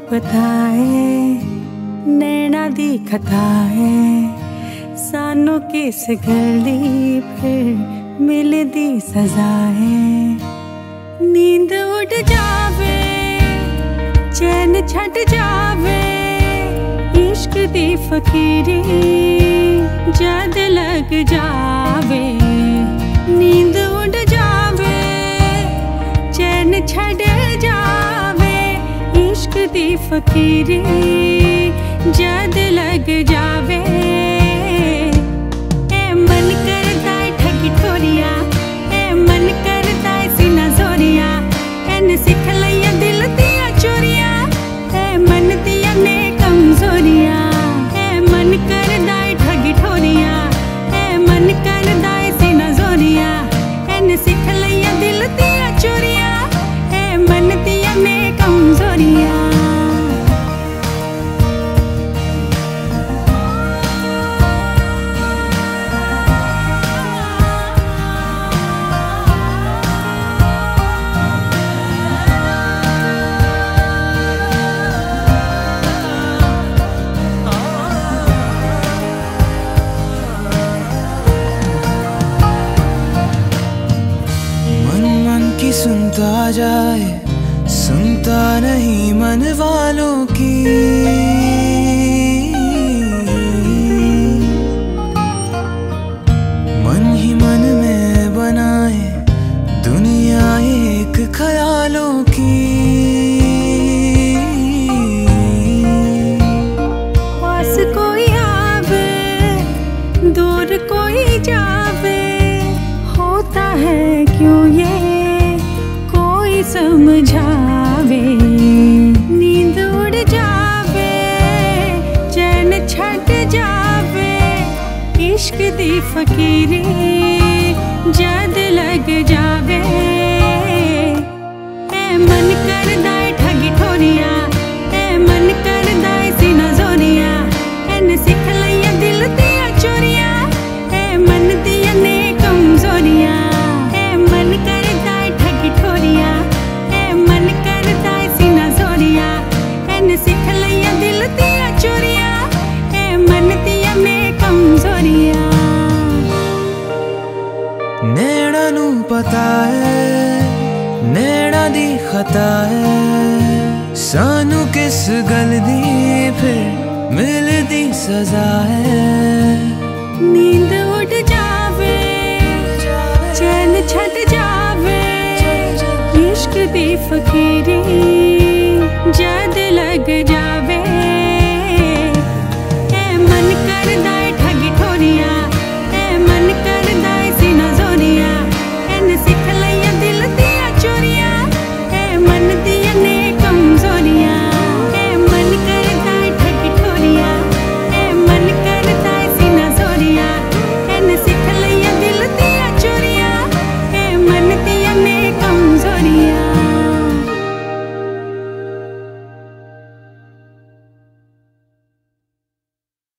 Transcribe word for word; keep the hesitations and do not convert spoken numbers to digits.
पता है नैना दी खता है, सानू किस गली फिर मिलदी सजा है। नींद उड़ जावे चैन छट जावे, इश्क दी फकीरी जद लग जावे। नींद उड़ जावे चैन छट जावे, इश्क दी फकीरी जद लग जावे। ए मन करदा है ठगी ठोरिया, ए मन करदा है सीना जोरिया, एन सिख लिया दिल दिया चोरिया, ए मन दिया ने कमजोरिया। ए मन करदा है ठगी ठोरिया, ए मन करदा है सीना जोरिया, एन सिख लिया दिल दिया चोरिया, ए मन दिया ने कमजोरिया। सुनता जाए सुनता नहीं मन वालों की, मन ही मन में बनाए दुनिया एक ख्यालों की। पास कोई आवे दूर कोई जावे, होता है क्यों ये समझावे। नींद उड़ जावे चैन छट जावे, इश्क दी फकीरी जद लग जावे। ए मन करदा है ठगी ठोरिया, ए मन करदा है सीना जोरिया, एन सिख लिया दिल दिया चोरिया, ए मन दिया ने कमजोरिया। ए मन करदा है ठगी ठोरिया, सिख लिया दिल दिया चोरिया, ए मन दिया ने कमजोरिया। नैना नू पता है नैना दी खता है, सानू किस गल दी फिर मिलदी सजा है। नींद उड़ जावे चैन छट जावे, इश्क दी फकीरी